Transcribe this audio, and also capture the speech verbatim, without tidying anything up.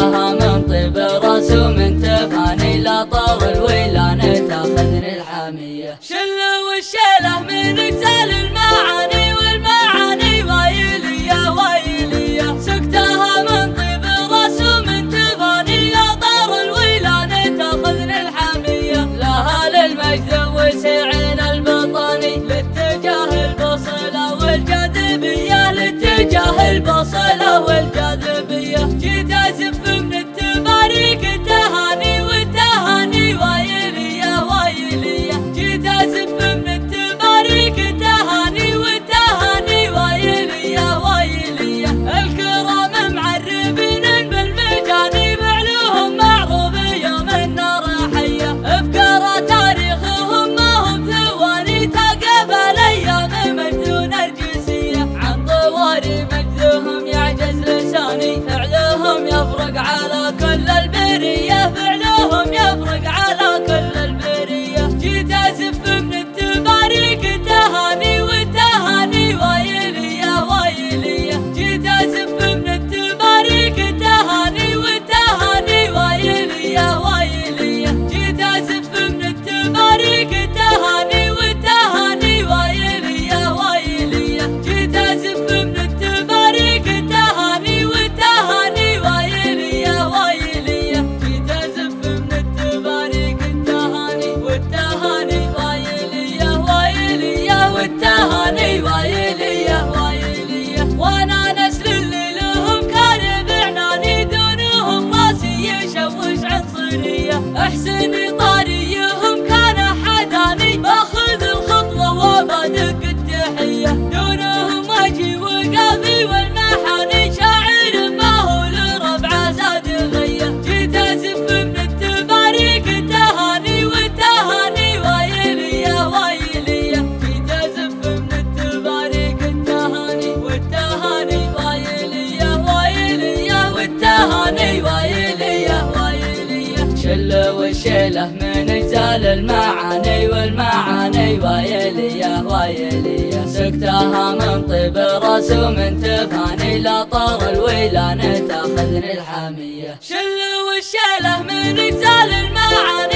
شكتها من طيب رسوم تفاني لا طر الويلان تاخذني الحامية. شل والشيله من اجزال المعاني والمعاني وايلية وايلية، سكتها من طيب رسوم تفاني لا طر الويلان تاخذني الحامية. لها للمجد وسعين البطاني لاتجاه البصلة والجاذبية، لاتجاه البصلة والجاذبية. جيت ازف من التباريك التهاني والتهاني وايلية وايلية، جيت ازف من التباريك التهاني والتهاني وايلية وايلية. الكرام معربين بالمجاني فعلهم معروف يوم النار حية، افكار تاريخهم ما هم ثواني تقف الايام مجد نرجسية. عن طواري مجدهم يعجز لساني فعلهم يفرق على كل البرية، فعلهم يفرق على كل البرية. جيت ازف من التباريك التهاني والتهاني وايلية وايلية، جيت ازف من التباريك التهاني والتهاني وايلية وايلية، جيت ازف من التباريك التهاني والتهاني وايلية وايلية، جيت ازف من التباريك التهاني والتهاني وايلية وايلية، جيت ازف من التباريك التهاني والتهاني وايلية وايلية والتهاني وايلية وايلية. وانا نسل اللي لهم كان بعناني دونهم راسي يشوش عنصرية، احسن طاريهم كان حداني باخذ الخطوة وبادق التحية. دونهم اجي وقافي والمحاني شاعر ما هو لربع زاد غية. جيت ازف من التباريك التهاني والتهاني وايلية وايلية، جيت ازف من التباريك التهاني والتهاني وايلية وايلية والتهاني وايلية وايلية. شل والشيله من اجزال المعاني والمعاني وايلية وايلية، سكتها من طيب رسوم تفاني لا طر الويلان تاخذني الحامية. شل والشيله من اجزال المعاني